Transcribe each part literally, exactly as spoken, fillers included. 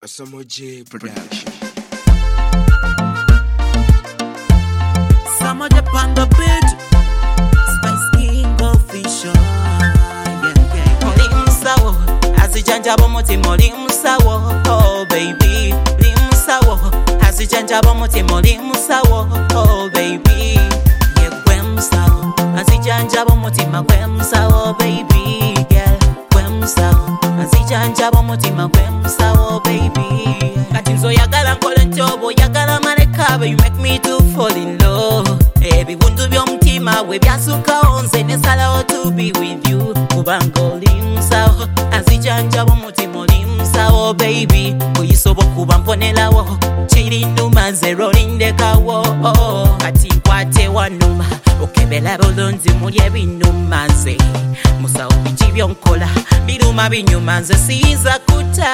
Samoje Production. Samoje Panda Beat, Spice King official. Yeah, yeah. Moli musawo, azijanja bomuti moli musawo. Oh baby, moli musawo, azijanja bomuti moli musawo. Oh baby, yeah gwe musawo, azijanja bomuti magwe musawo. Baby, yeah gwe musawo, azijanja bomuti magwe musawo. Baby, kati nzo yagala nkole ntobo yagala malekabe. You make me to fall in love. Ebibundu by'omutima we byasukawo nze nesalawo to be with you. Kubanga oli musawo, azijanja bomutima oli musawo. Baby, oyisobo kuba mponelawo, kiri nnuma nze rolindekawo. Kati nkwate wanuma, okebela bulungi muli ebinnuma nze. Musawo biki byonkola, biruma binyuma nze siyinza kuta.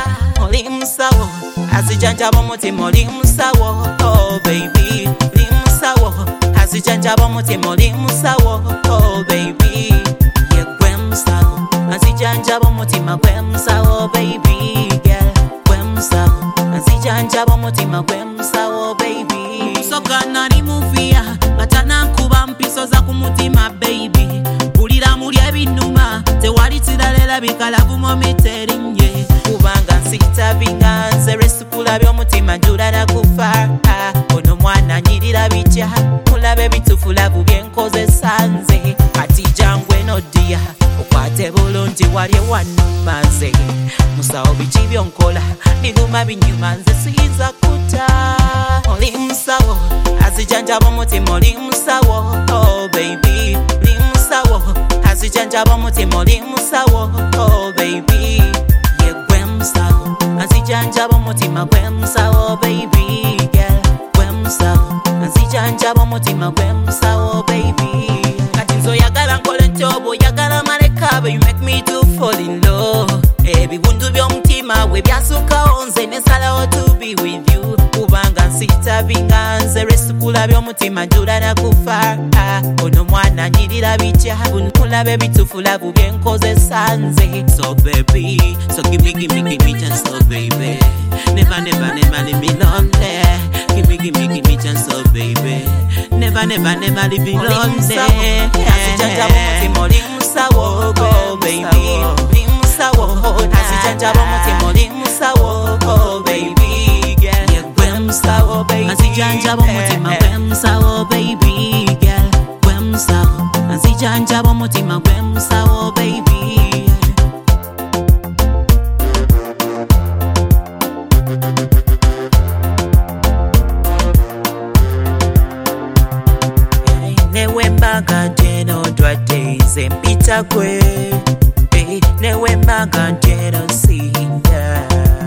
Oli musawo, azijanja bomutima oli musawo. Oh baby, oli musawo, azijanja bomutima oli musawo. Oh baby, yeah gwe musawo, azijanja bomutima gwe musawo. Baby, girl gwe musawo, azijanja bomutima gwe musawo. Baby, soka nali mufia katana nkuba mpiso za kumutima. Baby, bulira muli ebinnuma tewali kiralela bikalavu momiterinye. Kubanga nsitabinga nze resukula by'omutima njulala kufa. Ono mwana nyirira bijja mulabe bitufu labu byenkozesa nze. Kati jangwe noddia okwate bulungi wali ewannuma nze. Musawo biki byonkola biruma binyuma nze siyinza kuta. Oli musawo, azijanja bomutima oli musawo. Oh baby, oli musawo, azijanja bomutima oli musawo. Oh baby, yeah gwe musawo, azijanja bomutima gwe musawo. Baby, girl gwe musawo, azijanja bomutima gwe musawo. Baby, kati nzo yagala nkole ntobo yagala malekabe. You make me to fall in love. Ebibundu by'omutima we byasukawo nze nesalawo to be with you. Kubanga nsitabinga nze resukula by'omutima njulala kufa. Ono mwana nyirira bijja mulabe bitufu labu byenkozesa nze. So baby, so give me, give me, give me chance, oh baby. Never, never, never leave me lonely. Give me, give me, give me chance, oh baby. Never, never, never leave me lonely. Azijanja bomutima oli musawo. Oh baby, oli musawo, azijanja bomutima oli musawo. Oh baby, girl yeah gwe musawo. Baby, azijanja bomutima gwe musawo. Baby, girl gwe musawo, azijanja bomutima gwe musawo. Baby, newe mbaga njeno dwadde nze mpita gwe. Newe mbaga njeno sinda.